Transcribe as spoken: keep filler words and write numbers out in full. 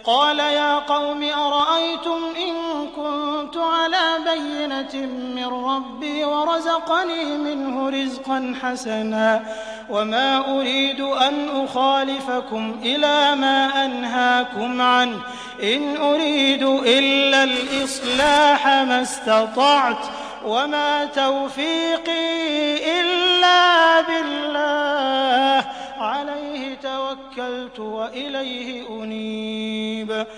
قال يا قوم أرأيتم إن كنت على بينة من ربي ورزقني منه رزقا حسنا وما أريد أن أخالفكم إلى ما أنهاكم عنه إن أريد إلا الإصلاح ما استطعت وما توفيقي إلا بالله عليه توكلت وإليه أنيب